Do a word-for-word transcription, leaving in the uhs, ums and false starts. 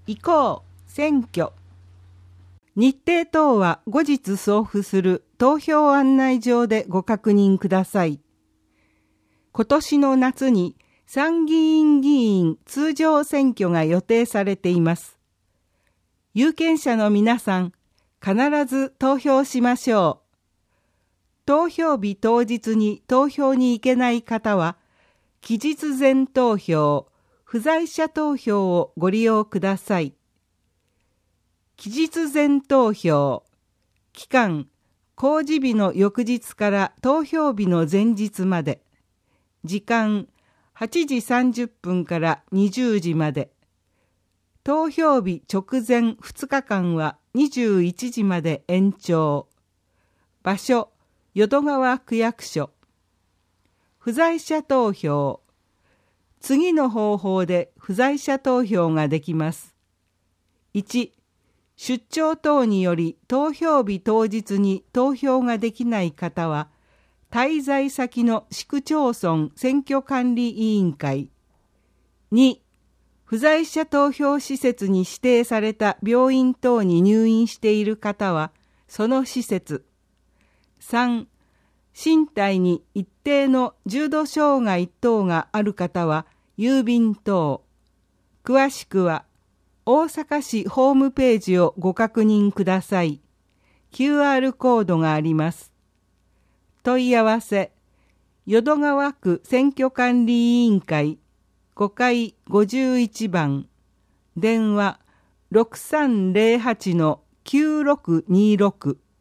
移行選挙。日程等は後日送付する投票案内状でご確認ください。今年の夏に参議院議員通常選挙が予定されています。有権者の皆さん、必ず投票しましょう。投票日当日に投票に行けない方は、期日前投票、不在者投票をご利用ください。期日前投票、期間、公示日の翌日から投票日の前日まで、時間、はちじさんじゅっぷんからにじゅうじまで、投票日直前ふつかかんはにじゅういちじまで延長。場所、淀川区役所。不在者投票。次の方法で不在者投票ができます。いち、出張等により投票日当日に投票ができない方は、滞在先の市区町村選挙管理委員会。に、不在者投票施設に指定された病院等に入院している方は、その施設。さん、身体に一定の重度障害等がある方は、郵便等。詳しくは、大阪市ホームページをご確認ください。キューアール コードがあります。問い合わせ、淀川区選挙管理委員会ごかいごじゅういちばん、電話 ろくさんぜろはちのきゅうろくにろく